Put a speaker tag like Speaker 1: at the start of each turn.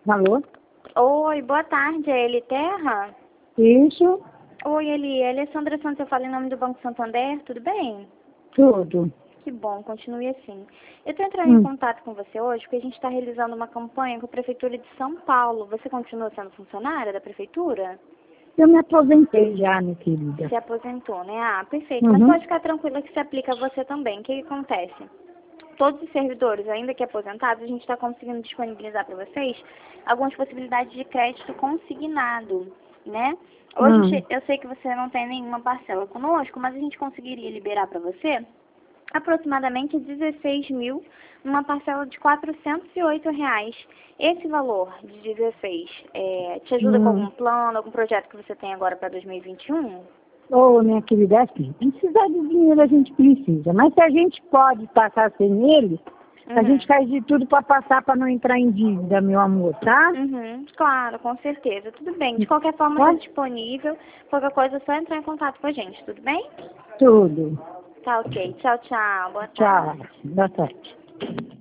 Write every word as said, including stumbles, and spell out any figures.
Speaker 1: Alô?
Speaker 2: Oi, boa tarde, é Eli Terra?
Speaker 1: Isso,
Speaker 2: Oi, Eli, é Alessandra Santos, eu falo em nome do Banco Santander, tudo bem?
Speaker 1: tudo.
Speaker 2: Que bom, continue assim. Eu estou entrando em
Speaker 1: Hum.
Speaker 2: contato com você hoje porque a gente está realizando uma campanha com a Prefeitura de São Paulo. Você continua sendo funcionária da Prefeitura?
Speaker 1: Eu me aposentei já, minha querida.
Speaker 2: Se aposentou, né? Ah, perfeito. Mas
Speaker 1: Uhum.
Speaker 2: pode ficar tranquila que se aplica a você também. O que, que acontece? Todos os servidores, ainda que aposentados, a gente está conseguindo disponibilizar para vocês algumas possibilidades de crédito consignado, né? Hoje
Speaker 1: Hum.
Speaker 2: che- eu sei que você não tem nenhuma parcela conosco, mas a gente conseguiria liberar para você aproximadamente dezesseis mil numa parcela de quatrocentos e oito reais. Esse valor de dezesseis é, te ajuda com
Speaker 1: Hum.
Speaker 2: algum plano, algum projeto que você tem agora para dois mil e vinte e um?
Speaker 1: Ô, minha querida, é assim, precisar de dinheiro a gente precisa, mas se a gente pode passar sem ele, a
Speaker 2: Uhum.
Speaker 1: gente faz de tudo para passar para não entrar em dívida, meu amor, tá?
Speaker 2: Uhum, claro, com certeza. Tudo bem. De qualquer forma, está
Speaker 1: Pode?
Speaker 2: disponível. Qualquer coisa é só entrar em contato com a gente, tudo bem?
Speaker 1: Tudo.
Speaker 2: Tá ok. Tchau, tchau. Boa
Speaker 1: Tchau.
Speaker 2: tarde.
Speaker 1: Boa tarde.